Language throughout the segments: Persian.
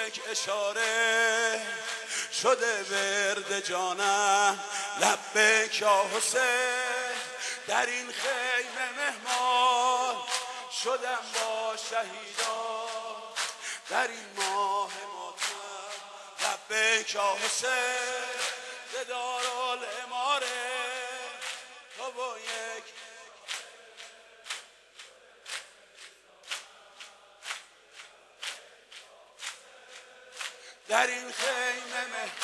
یک اشاره شده ورد جانم لبیک یا حسین. در این خیمه مهمان شدم با شهیدان در این ماه ماتم لبیک یا حسین. ز دارالاماره تو و یک در این خیمه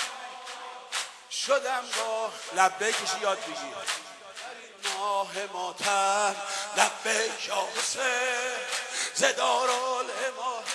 شدم با لبیکش یاد بگیر. در این ماه ماتم لبیک یا حسین ز دارالاماره.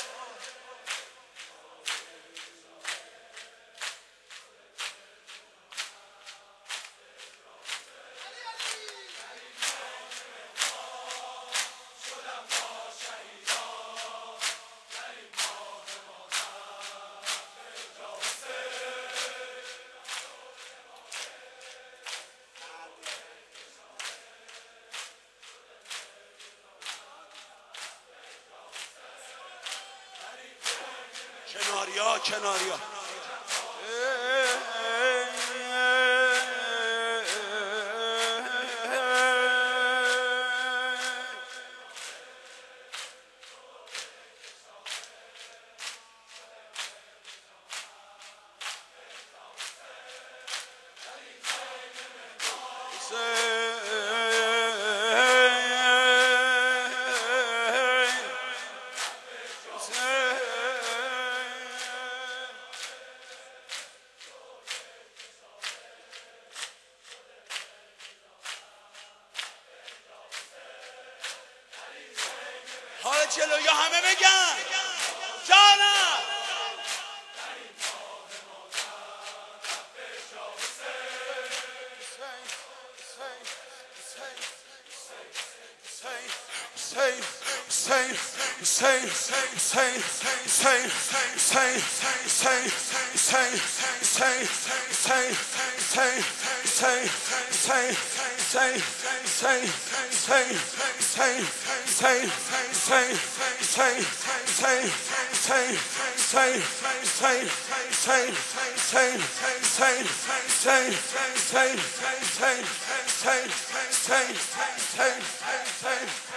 کناریا حالا جلو یا همه بگن جانم. Say